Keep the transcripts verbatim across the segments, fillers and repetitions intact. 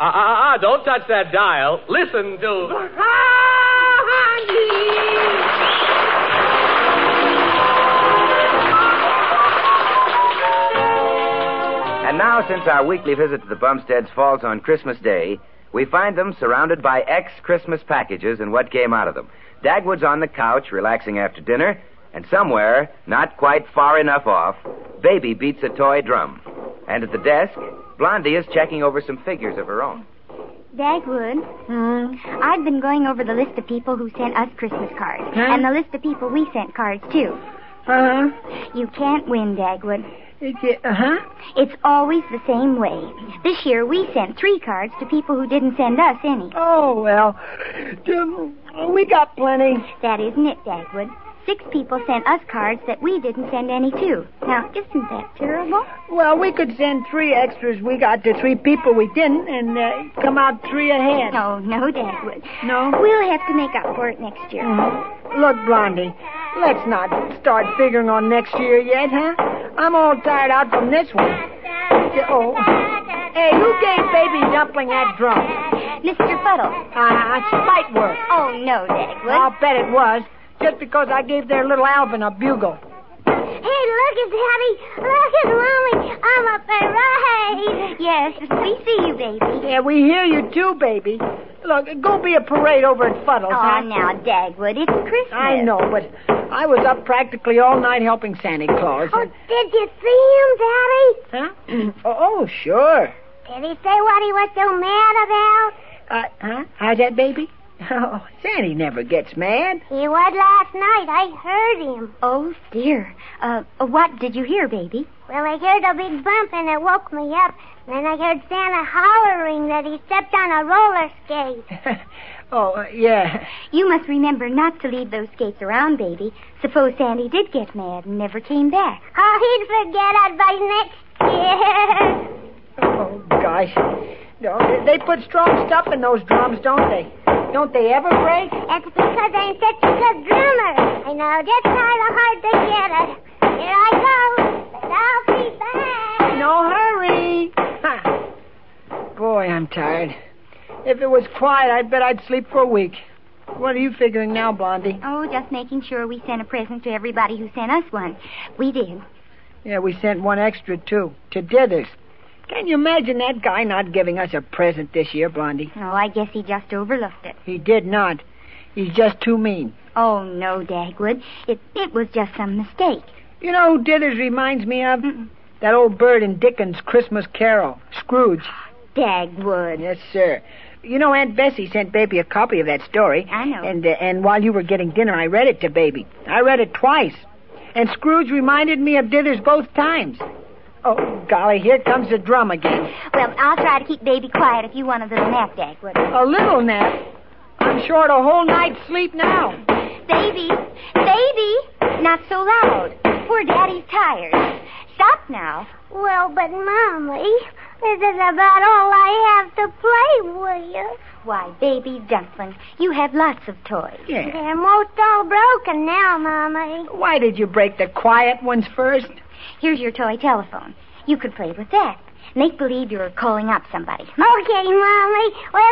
Ah, uh, ah, uh, uh, don't touch that dial. Listen to... And now, since our weekly visit to the Bumsteads falls on Christmas Day, we find them surrounded by ex-Christmas packages and what came out of them. Dagwood's on the couch, relaxing after dinner, and somewhere, not quite far enough off, Baby beats a toy drum. And at the desk, Blondie is checking over some figures of her own. Dagwood, Hmm? I've been going over the list of people who sent us Christmas cards, Huh? and the list of people we sent cards to. Uh-huh. You can't win, Dagwood. Uh-huh. It's always the same way. This year, we sent three cards to people who didn't send us any. Oh, well, um, we got plenty. That isn't it, Dagwood. Six people sent us cards that we didn't send any to. Now, isn't that terrible? Well, we could send three extras we got to three people we didn't and uh, come out three ahead. No, no, Dagwood. No? We'll have to make up for it next year. Mm-hmm. Look, Blondie, let's not start figuring on next year yet, huh? I'm all tired out from this one. Oh. Hey, who gave Baby Dumpling that drum? Mister Fuddle. Uh, spite work. Oh, no, Dagwood. I'll bet it was, just because I gave their little Alvin a bugle. Hey, look at Daddy. Look at Mommy. I'm up there, right? Yes, we see you, baby. Yeah, we hear you too, baby. Look, go be a parade over at Fuddle's, Oh, huh? now, Dagwood, it's Christmas. I know, but I was up practically all night helping Santa Claus. Oh, did you see him, Huh? Daddy? oh, oh, sure. Did he say what he was so mad about? Uh, huh? How's that, baby? Oh, Sandy never gets mad. He was last night. I heard him. Oh, dear. Uh, what did you hear, baby? Well, I heard a big bump, and it woke me up. Then I heard Santa hollering that he stepped on a roller skate. oh, uh, yeah. You must remember not to leave those skates around, baby. Suppose Sandy did get mad and never came back. Oh, he'd forget it by next year. Oh, gosh. No, they put strong stuff in those drums, don't they? Don't they ever break? That's because I'm such a good drummer. I know just how hard to get it. Here I go, but I'll be back. No hurry. Ha. Boy, I'm tired. If it was quiet, I bet I'd sleep for a week. What are you figuring now, Blondie? Oh, just making sure we sent a present to everybody who sent us one. We did. Yeah, we sent one extra, too, to Dithers. Can you imagine that guy not giving us a present this year, Blondie? Oh, I guess he just overlooked it. He did not. He's just too mean. Oh, no, Dagwood. It it was just some mistake. You know who Dithers reminds me of? Mm-mm. That old bird in Dickens' Christmas Carol, Scrooge. Dagwood. Yes, sir. You know, Aunt Bessie sent Baby a copy of that story. I know. And, uh, and while you were getting dinner, I read it to Baby. I read it twice. And Scrooge reminded me of Dithers both times. Oh, golly, here comes the drum again. Well, I'll try to keep Baby quiet if you want a little nap, Dagwood. A little nap? I'm short a whole night's sleep now. Baby, baby, not so loud. Poor Daddy's tired. Stop now. Well, but Mommy, this is about all I have to play with. Why, Baby Dumpling, you have lots of toys. Yeah. They're most all broken now, Mommy. Why did you break the quiet ones first? Here's your toy telephone. You could play with that. Make believe you're calling up somebody. Okay, Mommy. Well,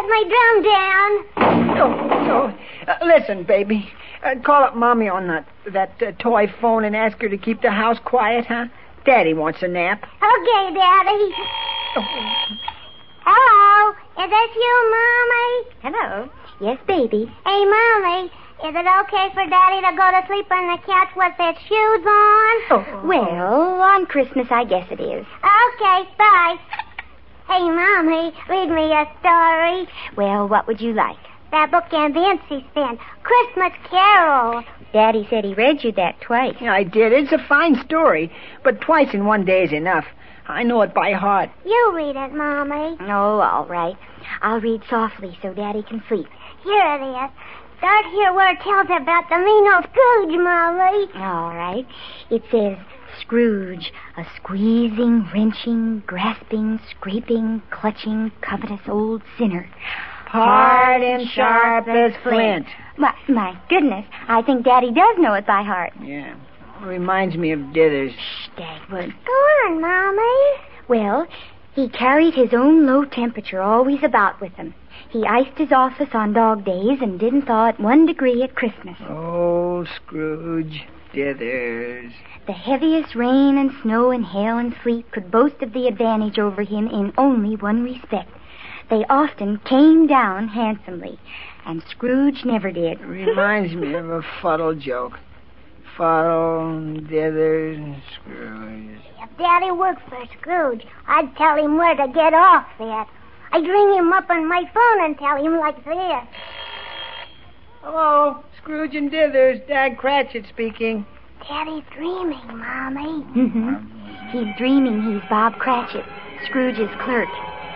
I put my drum down. Oh, oh. Uh, listen, baby. Uh, call up Mommy on that, that uh, toy phone and ask her to keep the house quiet, huh? Daddy wants a nap. Okay, Daddy. Oh. Hello. Is this you, Mommy? Hello. Yes, baby. Hey, Mommy. Is it okay for Daddy to go to sleep on the couch with his shoes on? Oh. Well, on Christmas, I guess it is. Okay, bye. Hey, Mommy, read me a story. Well, what would you like? That book Aunt Nancy sent, Christmas Carol. Daddy said he read you that twice. Yeah, I did. It's a fine story, but twice in one day is enough. I know it by heart. You read it, Mommy. Oh, all right. I'll read softly so Daddy can sleep. Here it is. Start here where it tells about the mean old Scrooge, Mommy. All right. It says, Scrooge, a squeezing, wrenching, grasping, scraping, clutching, covetous old sinner. Hard and sharp as flint. My, my goodness, I think Daddy does know it by heart. Yeah, reminds me of Dithers. Shh, Dagwood. Go on, Mommy. Well, He carried his own low temperature always about with him. He iced his office on dog days and didn't thaw at one degree at Christmas. Oh, Scrooge Dithers. The heaviest rain and snow and hail and sleet could boast of the advantage over him in only one respect. They often came down handsomely, and Scrooge never did. Reminds me of a fuddle joke. Fuddle, Dithers, Scrooge. If Daddy worked for Scrooge, I'd tell him where to get off at. I'd ring him up on my phone and tell him like this. Hello, Scrooge and Dithers. Dag Cratchit speaking. Daddy's dreaming, Mommy. Mm-hmm. He's dreaming he's Bob Cratchit, Scrooge's clerk.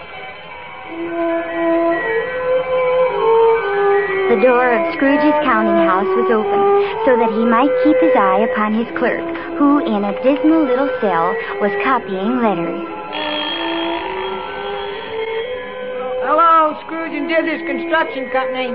The door of Scrooge's counting house was open so that he might keep his eye upon his clerk, who in a dismal little cell was copying letters. Hello, Scrooge and Dithers Construction Company.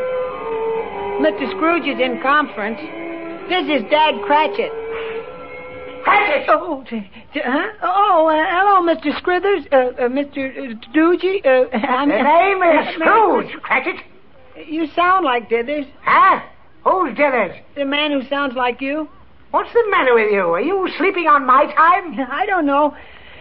Mister Scrooge is in conference. This is Dag Cratchit. Cratchit! Oh, t- t- huh? Oh, uh, hello, Mister Scrithers, uh, uh, Mister Uh, Doogie. Uh, I'm, The name is Scrooge, Cratchit. You sound like Dithers. Huh? Who's Dithers? The man who sounds like you. What's the matter with you? Are you sleeping on my time? I don't know.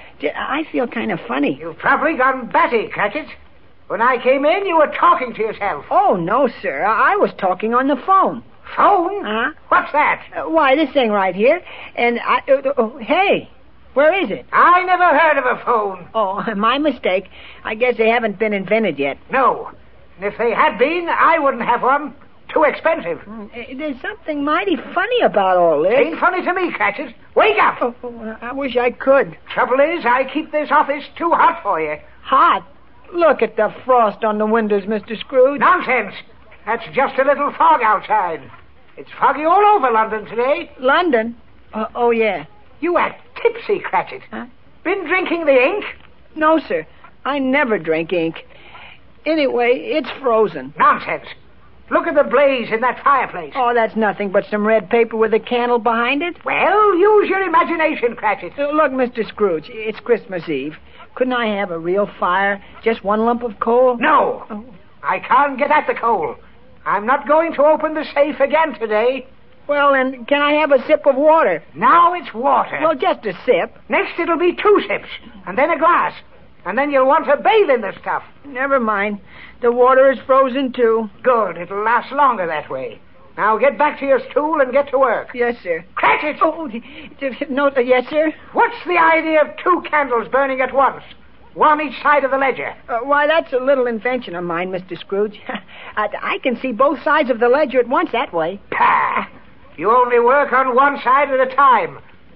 I feel kind of funny. You've probably gone batty, Cratchit. When I came in, you were talking to yourself. Oh, no, sir. I was talking on the phone. Phone? Huh? What's that? Uh, why, this thing right here. And I... Uh, oh, hey, where is it? I never heard of a phone. Oh, my mistake. I guess they haven't been invented yet. No. And if they had been, I wouldn't have one. Too expensive. Uh, there's something mighty funny about all this. Ain't funny to me, Cratchit. Wake up! Oh, oh, I wish I could. Trouble is, I keep this office too hot for you. Hot? Look at the frost on the windows, Mister Scrooge. Nonsense. That's just a little fog outside. It's foggy all over London today. London? Uh, oh, yeah. You act tipsy, Cratchit. Huh? Been drinking the ink? No, sir. I never drink ink. Anyway, it's frozen. Nonsense. Look at the blaze in that fireplace. Oh, that's nothing but some red paper with a candle behind it. Well, use your imagination, Cratchit. Uh, look, Mister Scrooge, it's Christmas Eve. Couldn't I have a real fire? Just one lump of coal? No. Oh. I can't get at the coal. I'm not going to open the safe again today. Well, then, can I have a sip of water? Now it's water. Well, just a sip. Next it'll be two sips, and then a glass. And then you'll want to bathe in the stuff. Never mind. The water is frozen, too. Good. It'll last longer that way. Now get back to your stool and get to work. Yes, sir. Cratchit! Oh, no, uh, yes, sir? What's the idea of two candles burning at once? One each side of the ledger. Uh, why, that's a little invention of mine, Mister Scrooge. I, I can see both sides of the ledger at once that way. Pah! You only work on one side at a time.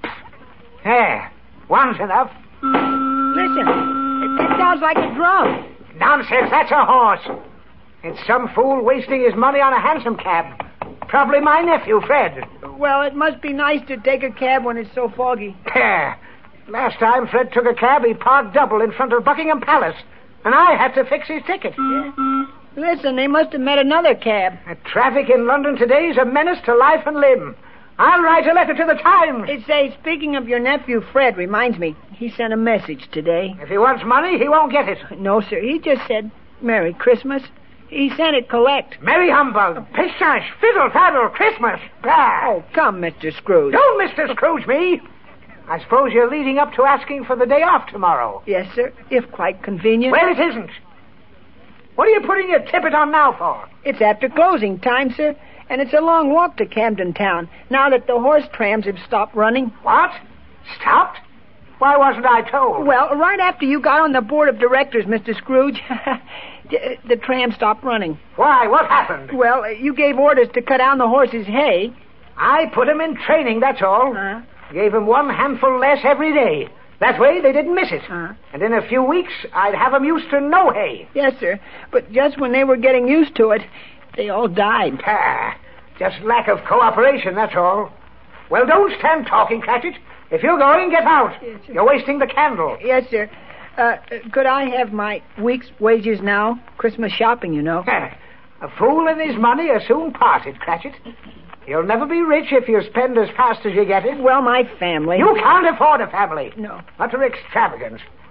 There. One's enough. Listen, that sounds like a drum. Nonsense, that's a horse. It's some fool wasting his money on a hansom cab. Probably my nephew, Fred. Well, it must be nice to take a cab when it's so foggy. Pah! Last time Fred took a cab, he parked double in front of Buckingham Palace, and I had to fix his ticket. Yeah. Listen, they must have met another cab. The traffic in London today is a menace to life and limb. I'll write a letter to the Times. It says, speaking of your nephew, Fred, reminds me, he sent a message today. If he wants money, he won't get it. No, sir, he just said, Merry Christmas. He sent it collect. Merry humbug, pistache, fiddle, faddle, Christmas. Bah. Oh, come, Mister Scrooge. Don't Mister Scrooge me. I suppose you're leading up to asking for the day off tomorrow. Yes, sir, if quite convenient. Well, it isn't. What are you putting your tippet on now for? It's after closing time, sir, and it's a long walk to Camden Town, now that the horse trams have stopped running. What? Stopped? Why wasn't I told? Well, right after you got on the board of directors, Mister Scrooge, the, the tram stopped running. Why? What happened? Well, you gave orders to cut down the horses' hay. I put 'em in training, that's all. Huh? Gave 'em one handful less every day. That way they didn't miss it. Uh-huh. And in a few weeks, I'd have 'em used to no hay. Yes, sir. But just when they were getting used to it, they all died. Pah. Just lack of cooperation, that's all. Well, don't stand talking, Cratchit. If you're going, get out. Yes, sir. You're wasting the candle. Yes, sir. Uh, could I have my week's wages now? Christmas shopping, you know. A fool and his money are soon parted, Cratchit. You'll never be rich if you spend as fast as you get it. Well, my family. You can't afford a family. No. Utter extravagance.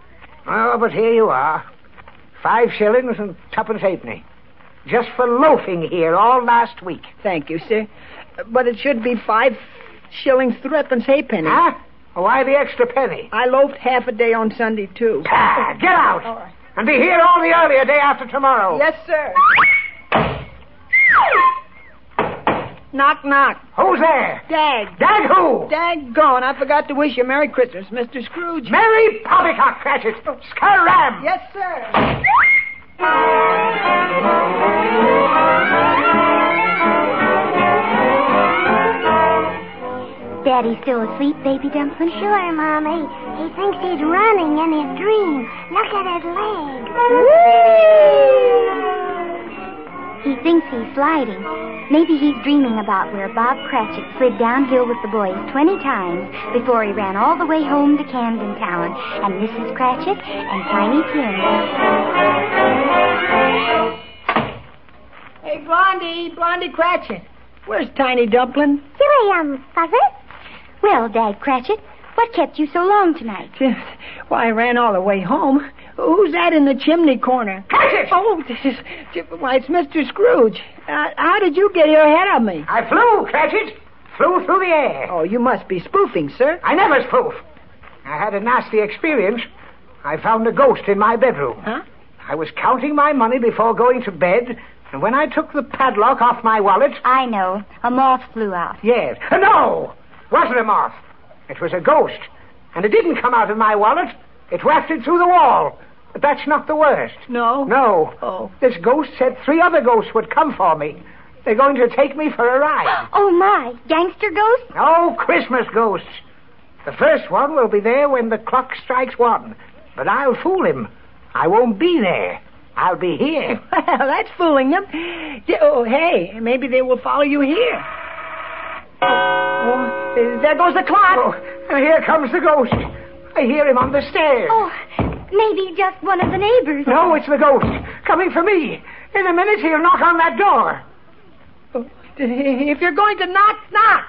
Oh, but here you are. Five shillings and twopence halfpenny. Just for loafing here all last week. Thank you, sir. But it should be five shillings, threepence halfpenny. Huh? Why the extra penny? I loafed half a day on Sunday, too. Ah, get out! All right. And be here all the earlier day after tomorrow. Yes, sir. Knock, knock. Who's there? Dag. Dag who? Daggone, I forgot to wish you Merry Christmas, Mister Scrooge. Merry Poppycock, Cratchit. Scaram. Yes, sir. Daddy still asleep, Baby Dumpling? Sure, Mommy. He thinks he's running in his dream. Look at his leg. He thinks he's sliding. Maybe he's dreaming about where Bob Cratchit slid downhill with the boys twenty times before he ran all the way home to Camden Town and Missus Cratchit and Tiny Tim. Hey, Blondie, Blondie Cratchit. Where's Tiny Dumpling? Here I am, Father. Well, Dad Cratchit, what kept you so long tonight? Why, I ran all the way home. Who's that in the chimney corner? Cratchit! Oh, this is... Why, it's Mister Scrooge. Uh, how did you get here ahead of me? I flew, Cratchit. Flew through the air. Oh, you must be spoofing, sir. I never spoof. I had a nasty experience. I found a ghost in my bedroom. Huh? I was counting my money before going to bed, and when I took the padlock off my wallet... I know. A moth flew out. Yes. No! Wasn't a moth. It was a ghost. And it didn't come out of my wallet. It wafted through the wall. But that's not the worst. No? No. Oh. This ghost said three other ghosts would come for me. They're going to take me for a ride. Oh, my. Gangster ghosts? Oh, Christmas ghosts. The first one will be there when the clock strikes one. But I'll fool him. I won't be there. I'll be here. Well, that's fooling them. Oh, hey, maybe they will follow you here. Oh, oh, there goes the clock. Oh, and here comes the ghost. I hear him on the stairs. Oh, maybe just one of the neighbors. No, it's the ghost. Coming for me. In a minute, he'll knock on that door. Oh, if you're going to knock, knock.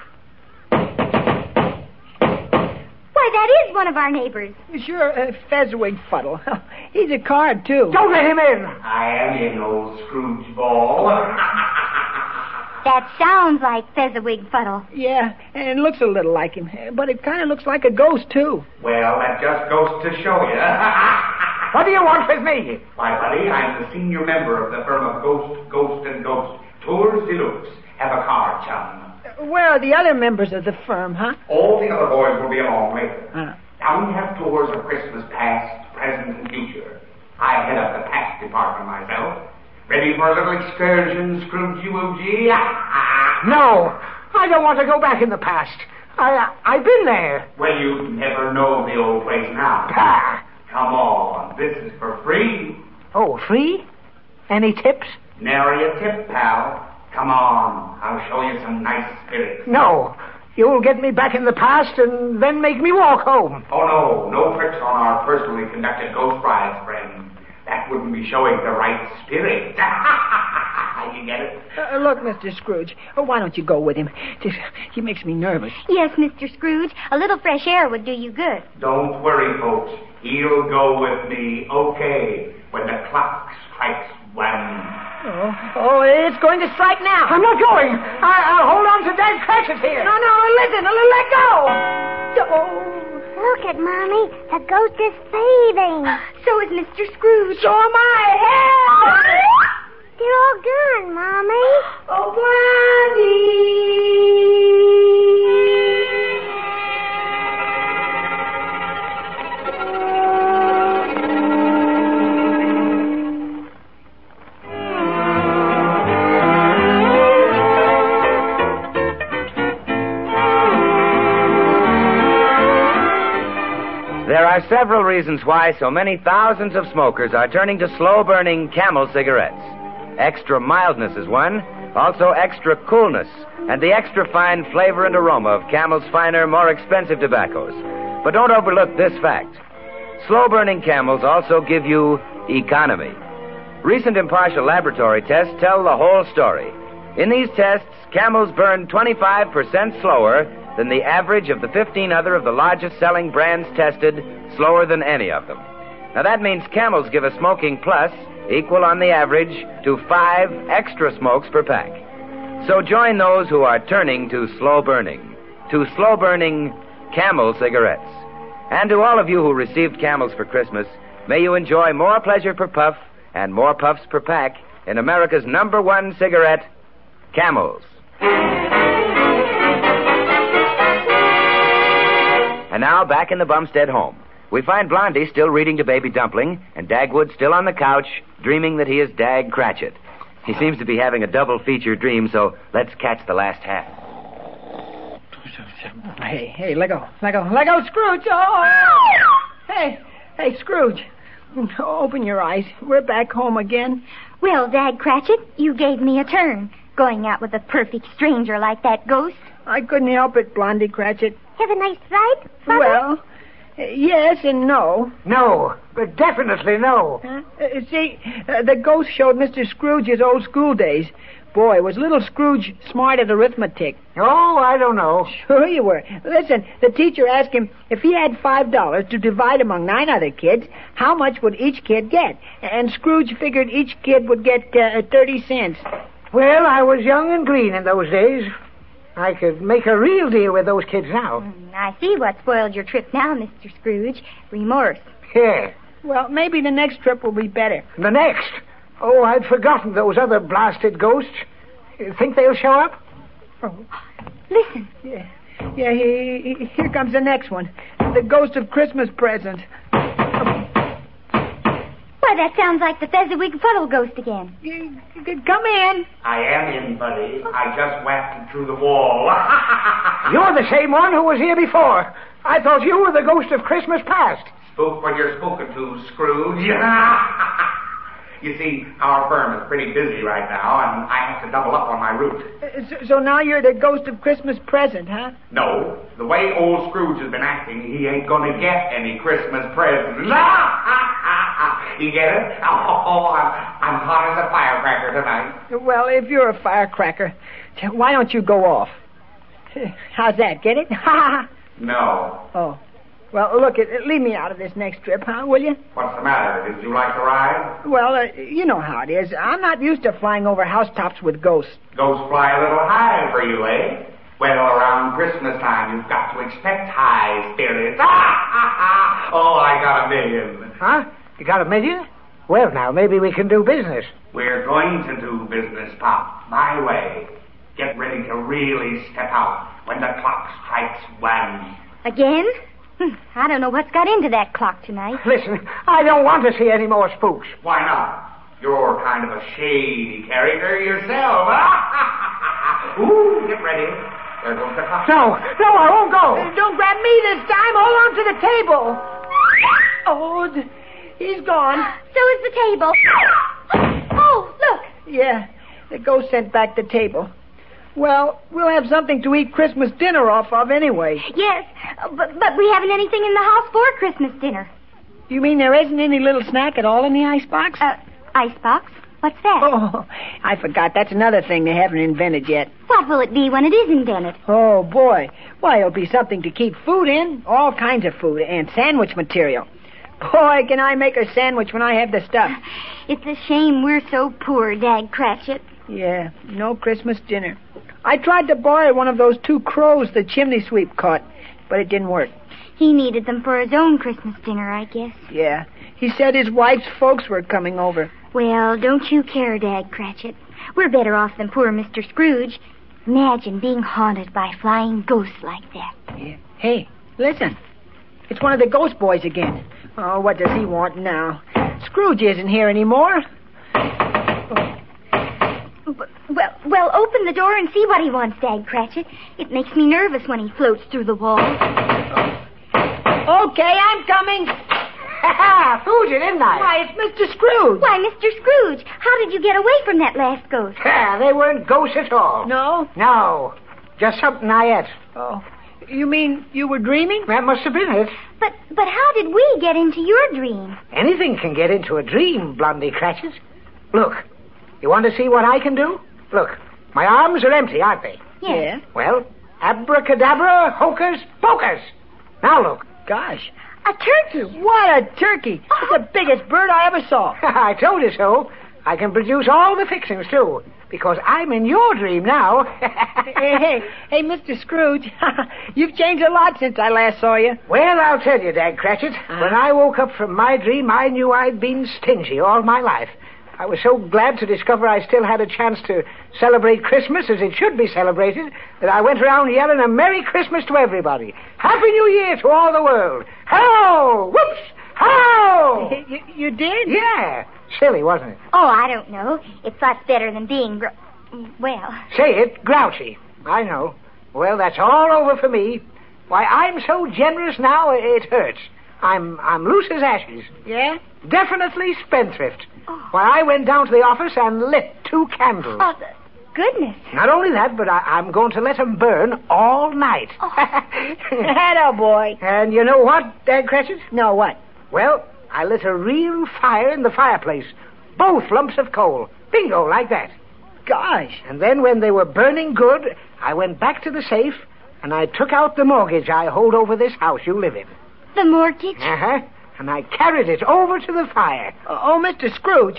Why, that is one of our neighbors. Sure, uh, Fezziwig Fuddle. He's a card, too. Don't let him in. I am in, old Scrooge Ball. That sounds like Fezziwig Fuddle. Yeah, and looks a little like him. But it kind of looks like a ghost, too. Well, that just goes to show you. What do you want with me? Why, buddy, I'm the senior member of the firm of Ghost, Ghost, and Ghost. Tours Deluxe. Have a car, chum. Where are the other members of the firm, huh? All the other boys will be along later. Uh. Now we have tours of Christmas past, present, and future. I head up the past department myself. Ready for a little excursion, Scroogey Woogey? No, I don't want to go back in the past. I, uh, I've been there. Well, you never know the old place now. Ah. Come on, this is for free. Oh, free? Any tips? Nary a tip, pal. Come on, I'll show you some nice spirits. No, you'll get me back in the past and then make me walk home. Oh, no, no tricks on our personally conducted ghost rides, friend. That wouldn't be showing the right spirit. You get it? Uh, look, Mister Scrooge, oh, why don't you go with him? Just, he makes me nervous. Yes, Mister Scrooge. A little fresh air would do you good. Don't worry, folks. He'll go with me, okay, when the clock strikes one. Oh, oh, it's going to strike now. I'm not going. I, I'll hold on to Dad Cratchit here. No, no, listen, let go. Oh. Look at Mommy. The ghost is fading. So is Mister Scrooge. So am I. Help! They're all gone, Mommy. Oh, Blondie. There are several reasons why so many thousands of smokers are turning to slow-burning Camel cigarettes. Extra mildness is one, also extra coolness, and the extra fine flavor and aroma of Camel's finer, more expensive tobaccos. But don't overlook this fact. Slow-burning Camels also give you economy. Recent impartial laboratory tests tell the whole story. In these tests, Camels burn twenty-five percent slower than the average of the fifteen other of the largest selling brands tested, slower than any of them. Now, that means Camels give a smoking plus equal on the average to five extra smokes per pack. So join those who are turning to slow burning, to slow burning Camel cigarettes. And to all of you who received Camels for Christmas, may you enjoy more pleasure per puff and more puffs per pack in America's number one cigarette, Camels. And now, back in the Bumstead home, we find Blondie still reading to Baby Dumpling, and Dagwood still on the couch, dreaming that he is Dag Cratchit. He seems to be having a double feature dream, so let's catch the last half. Hey, hey, let go, let go, let go, Scrooge! Oh! Hey, hey, Scrooge, open your eyes. We're back home again. Well, Dag Cratchit, you gave me a turn, going out with a perfect stranger like that ghost. I couldn't help it, Blondie Cratchit. Have a nice ride, Father? Well, yes and no. No, but definitely no. Huh? Uh, see, uh, the ghost showed Mister Scrooge his old school days. Boy, was little Scrooge smart at arithmetic. Oh, I don't know. Sure you were. Listen, the teacher asked him if he had five dollars to divide among nine other kids, how much would each kid get? And Scrooge figured each kid would get uh, thirty cents. Well, I was young and green in those days. I could make a real deal with those kids now. Mm, I see what spoiled your trip now, Mister Scrooge. Remorse. Yeah. Well, maybe the next trip will be better. The next? Oh, I'd forgotten those other blasted ghosts. You think they'll show up? Oh. Listen. Yeah, yeah. He, he, here comes the next one. The ghost of Christmas present. Why, that sounds like the Fezziwig Fuddle ghost again. Come in. I am in, buddy. I just whacked through the wall. You're the same one who was here before. I thought you were the ghost of Christmas past. Spook when you're spoken to, Scrooge. You see, our firm is pretty busy right now, and I have to double up on my route. Uh, so, so now you're the ghost of Christmas present, huh? No. The way old Scrooge has been acting, he ain't going to get any Christmas presents. You get it? Oh, I'm, I'm hot as a firecracker tonight. Well, if you're a firecracker, why don't you go off? How's that? Get it? No. Oh. Well, look, leave me out of this next trip, huh, will you? What's the matter? Did you like to ride? Well, uh, you know how it is. I'm not used to flying over housetops with ghosts. Ghosts fly a little high for you, eh? Well, around Christmas time, you've got to expect high spirits. Oh, I got a million. Huh? You got a million? Well, now, maybe we can do business. We're going to do business, Pop, my way. Get ready to really step out when the clock strikes one. Again? I don't know what's got into that clock tonight. Listen, I don't want to see any more spooks. Why not? You're kind of a shady character yourself. Ooh, get ready. There goes the clock. No, no, I won't go. Uh, don't grab me this time. Hold on to the table. Oh, th- he's gone. So is the table. Oh, look. Yeah, the ghost sent back the table. Well, we'll have something to eat Christmas dinner off of anyway. Yes, but, but we haven't anything in the house for Christmas dinner. You mean there isn't any little snack at all in the icebox? Uh, icebox? What's that? Oh, I forgot. That's another thing they haven't invented yet. What will it be when it is invented? Oh, boy. Why, it'll be something to keep food in. All kinds of food and sandwich material. Boy, can I make a sandwich when I have the stuff. It's a shame we're so poor, Dag Cratchit. Yeah, no Christmas dinner. I tried to borrow one of those two crows the chimney sweep caught, but it didn't work. He needed them for his own Christmas dinner, I guess. Yeah. He said his wife's folks were coming over. Well, don't you care, Dag Cratchit. We're better off than poor Mister Scrooge. Imagine being haunted by flying ghosts like that. Yeah. Hey, listen. It's one of the ghost boys again. Oh, what does he want now? Scrooge isn't here anymore. Well, well, open the door and see what he wants, Dag Cratchit. It makes me nervous when he floats through the wall. Okay, I'm coming. Ha! Fooled you, didn't I? Why, it's Mister Scrooge. Why, Mister Scrooge, how did you get away from that last ghost? Ha! They weren't ghosts at all. No? No. Just something I ate. Oh. You mean you were dreaming? That must have been it. But but how did we get into your dream? Anything can get into a dream, Blondie Cratchit. Look, you want to see what I can do? Look, my arms are empty, aren't they? Yes. Yeah. Well, abracadabra, hocus pocus. Now look. Gosh, A turkey. What a turkey. It's the biggest bird I ever saw. I told you so. I can produce all the fixings, too, because I'm in your dream now. hey, hey, hey, Mister Scrooge, you've changed a lot since I last saw you. Well, I'll tell you, Dag Cratchit. Uh-huh. When I woke up from my dream, I knew I'd been stingy all my life. I was so glad to discover I still had a chance to celebrate Christmas as it should be celebrated that I went around yelling a Merry Christmas to everybody. Happy New Year to all the world. Hello! Whoops! Hello! You, you did? Yeah. Silly, wasn't it? Oh, I don't know. It's lots better than being, gr- well... Say it, grouchy. I know. Well, that's all over for me. Why, I'm so generous now, it hurts. I'm I'm loose as ashes. Yeah? Definitely spendthrift. Oh. Why, I went down to the office and lit two candles. Oh, goodness. Not only that, but I, I'm going to let them burn all night. Oh. Atta boy. And you know what, Dag Cratchit? No, what? Well, I lit a real fire in the fireplace. Both lumps of coal. Bingo, like that. Gosh. And then when they were burning good, I went back to the safe and I took out the mortgage I hold over this house you live in. The mortgage? Uh-huh. And I carried it over to the fire. Oh, Mister Scrooge,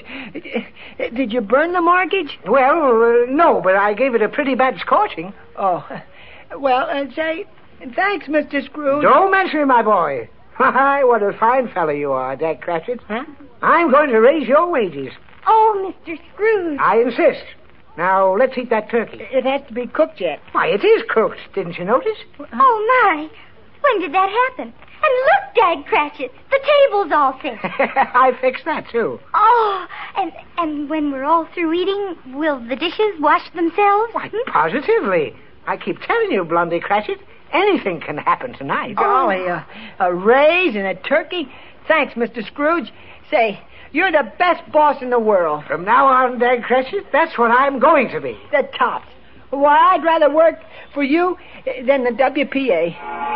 did you burn the mortgage? Well, uh, no, but I gave it a pretty bad scorching. Oh, well, uh, say, thanks, Mister Scrooge. Don't mention it, my boy. Why, what a fine fellow you are, Dag Cratchit. Huh? I'm going to raise your wages. Oh, Mister Scrooge. I insist. Now, let's eat that turkey. It has to be cooked yet. Why, it is cooked, didn't you notice? Oh, my. When did that happen? And look, Dag Cratchit, the table's all fixed. I fixed that, too. Oh, and and when we're all through eating, will the dishes wash themselves? Why, positively. I keep telling you, Blondie Cratchit, anything can happen tonight. Oh, a, a raise and a turkey? Thanks, Mister Scrooge. Say, you're the best boss in the world. From now on, Dag Cratchit, that's what I'm going to be. The tops. Why, I'd rather work for you than the W P A.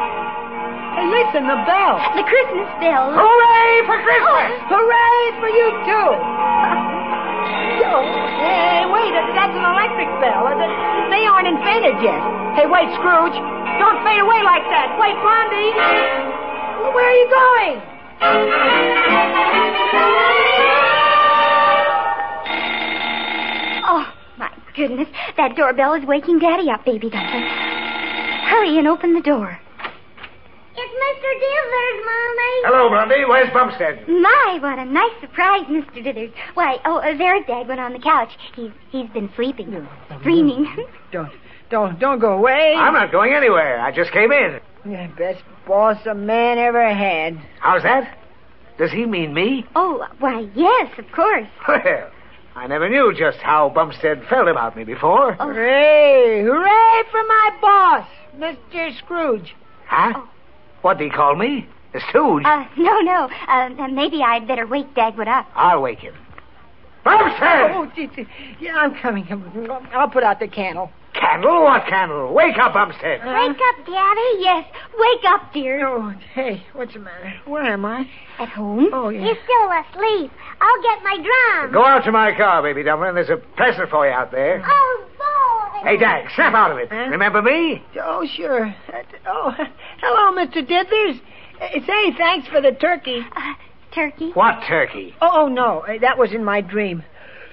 Hey, listen, the bell. The Christmas bell. Hooray for Christmas! Oh, hooray for you, too. Oh, hey, wait, that's an electric bell. They aren't invented yet. Hey, wait, Scrooge. Don't fade away like that. Wait, Blondie. Where are you going? Oh, my goodness. That doorbell is waking Daddy up, Baby Dumpling. Hurry and open the door. It's Mister Dithers, Mommy. Hello, Blondie. Where's Bumstead? My, what a nice surprise, Mister Dithers. Why, oh, uh, there's Dagwood on the couch. He's he's been sleeping, dreaming. Don't, don't, don't go away. I'm not going anywhere. I just came in. Yeah, best boss a man ever had. How's that? Does he mean me? Oh, why, yes, of course. Well, I never knew just how Bumstead felt about me before. Oh. Hooray! Hooray for my boss, Mister Scrooge. Huh? Oh. What did he call me? The stooge? Uh, no, no. Uh, maybe I'd better wake Dagwood up. I'll wake him. Bumstead! Oh, gee, gee. Yeah, I'm coming. I'll put out the candle. Candle? What candle? Wake up, Bumstead. Uh, Wake up, Daddy. Yes, wake up, dear. Oh, hey, what's the matter? Where am I? At home? Oh, yeah. He's still asleep. I'll get my drum. Go out to my car, baby Dumpling. There's a present for you out there. Oh, boy. Hey, Dag, snap out of it. Huh? Remember me? Oh, sure. Uh, oh, hello, Mister Dithers. Uh, say, thanks for the turkey. Uh, turkey? What turkey? Oh, oh, no, uh, that was in my dream.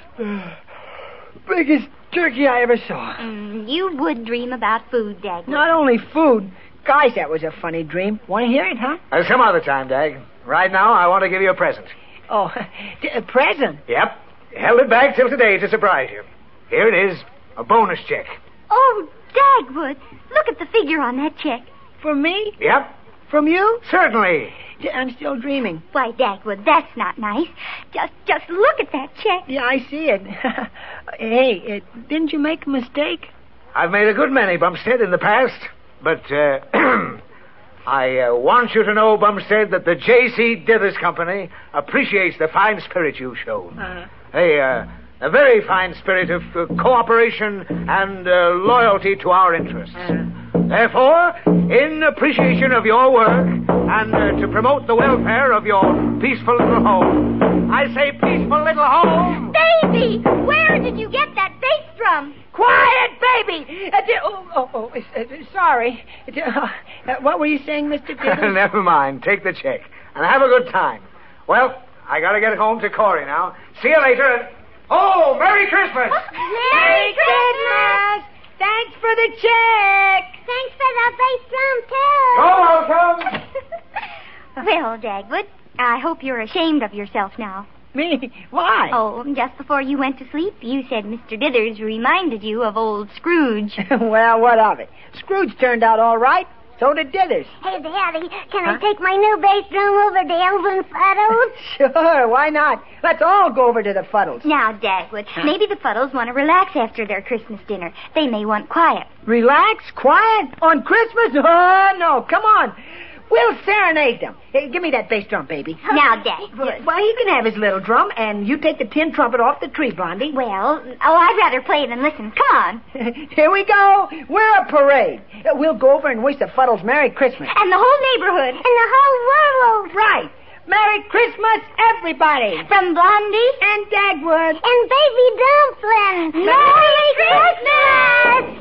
Biggest turkey I ever saw. Mm, you would dream about food, Dagwood. Not only food. Gosh, that was a funny dream. Want to hear it, huh? Uh, some other time, Dag. Right now, I want to give you a present. Oh, a present? Yep. Held it back till today to surprise you. Here it is. A bonus check. Oh, Dagwood, look at the figure on that check. For me? Yep. From you? Certainly. I'm still dreaming. Why, Dagwood, that's not nice. Just just look at that check. Yeah, I see it. Hey, uh, didn't you make a mistake? I've made a good many, Bumstead, in the past. But, uh, I uh, want you to know, Bumstead, that the J C Dithers Company appreciates the fine spirit you've shown. Uh-huh. Hey, uh, a very fine spirit of uh, cooperation and uh, loyalty to our interests. Uh-huh. Therefore, in appreciation of your work and uh, to promote the welfare of your peaceful little home, I say peaceful little home. Baby, where did you get that bass drum? Quiet, baby! Uh, di- oh, oh, oh, uh, sorry. Uh, what were you saying, Mister Dithers? Never mind. Take the check. And have a good time. Well, I gotta get home to Corey now. See you later. And... Oh, Merry Christmas! Merry Christmas! Thanks for the check! Thanks for the bass drum, too. You're welcome. Well, Dagwood, I hope you're ashamed of yourself now. Me? Why? Oh, just before you went to sleep, you said Mister Dithers reminded you of old Scrooge. Well, what of it? Scrooge turned out all right. So did Dithers. Hey, Daddy, can Huh? I take my new bass drum over to Elvin Fuddles? Sure, why not? Let's all go over to the Fuddles. Now, Dagwood, maybe the Fuddles want to relax after their Christmas dinner. They may want quiet. Relax, quiet, on Christmas? Oh, no, come on. We'll serenade them. Hey, give me that bass drum, baby. Now, Dagwood. Well, he can have his little drum, and you take the tin trumpet off the tree, Blondie. Well, oh, I'd rather play than listen. Come on. Here we go. We're a parade. Uh, We'll go over and wish the Fuddles Merry Christmas. And the whole neighborhood. And the whole world. Right. Merry Christmas, everybody. From Blondie. And Dagwood. And Baby Dumplin. Merry Christmas!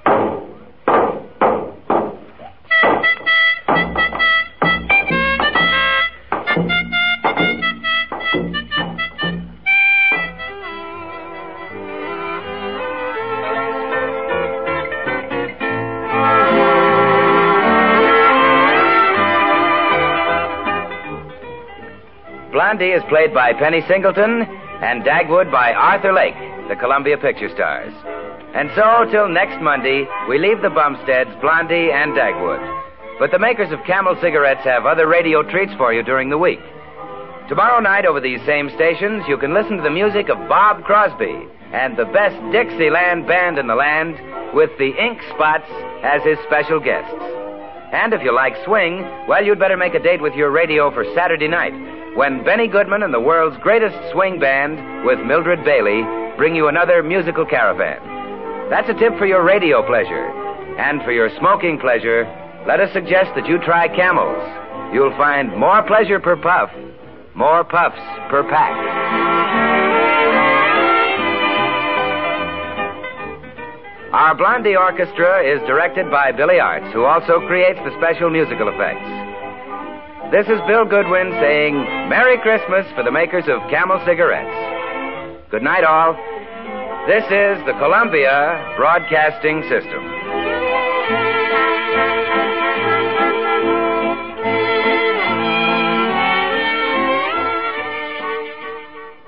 Blondie is played by Penny Singleton and Dagwood by Arthur Lake, the Columbia Picture Stars. And so, till next Monday, we leave the Bumsteads, Blondie and Dagwood. But the makers of Camel cigarettes have other radio treats for you during the week. Tomorrow night over these same stations, you can listen to the music of Bob Crosby and the best Dixieland band in the land with the Ink Spots as his special guests. And if you like swing, well, you'd better make a date with your radio for Saturday night, when Benny Goodman and the world's greatest swing band with Mildred Bailey bring you another musical caravan. That's a tip for your radio pleasure. And for your smoking pleasure, let us suggest that you try Camels. You'll find more pleasure per puff, more puffs per pack. Our Blondie Orchestra is directed by Billy Arts, who also creates the special musical effects. This is Bill Goodwin saying Merry Christmas for the makers of Camel cigarettes. Good night, all. This is the Columbia Broadcasting System.